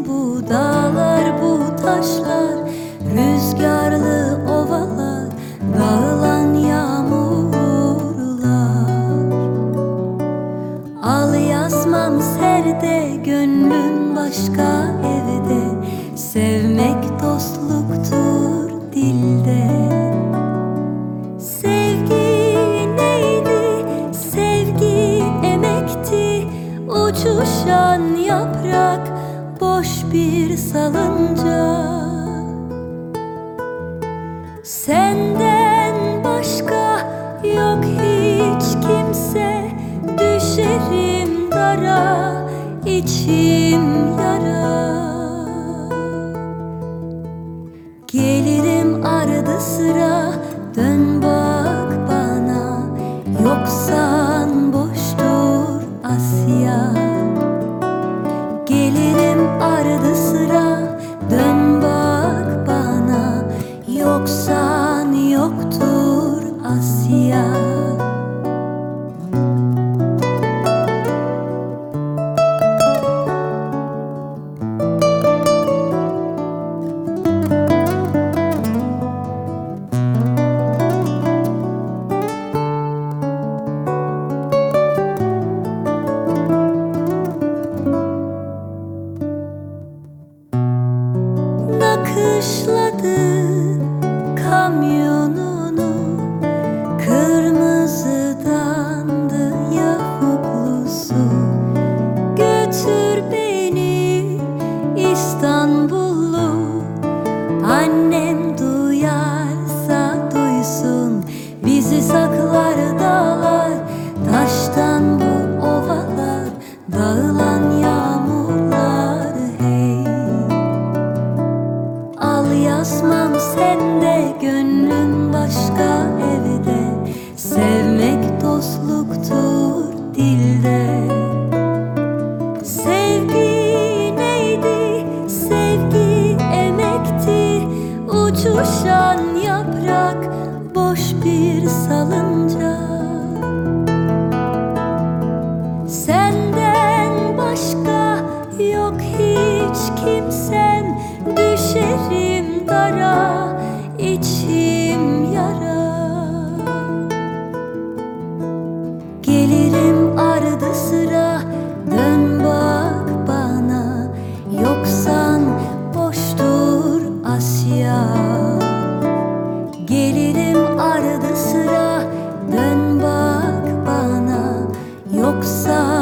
bu dağlar, bu taşlar, rüzgarlı ovalar, dağılan yağmurlar. Al yazmam serde, gönlüm başka evde. Sevmek dostluktur dilde. Sevgi neydi? Sevgi emekti. Uçuşan yaprak, boş bir salınca. Senden başka yok hiç kimse. Düşerim dara, içim yara. Gelirim arada sıra, dön bak bana. Yoksan boştur Asya. Gelirim arada sıra, dön bak bana. Yoksan yoktur Asya. Nakışladı kamyonunu, kırmızıdandı yavuklusu. Götür beni İstanbullu, annem duyarsa duysun. Bizi saklar dağlar, taştan bu ovalar, dağılan yağmurlar hey. Al yazmam sende, gönlüm başka evde. Sevmek dostluktur dilde. Sevgi neydi? Sevgi emekti. Uçuşan yaprak, boş bir salınca. Senden başka yok hiç kimsem. Düşerim dara, içim yara. Gelirim arada sıra, dön bak bana. Yoksan boştur Asya. Gelirim arada sıra, dön bak bana. Yoksa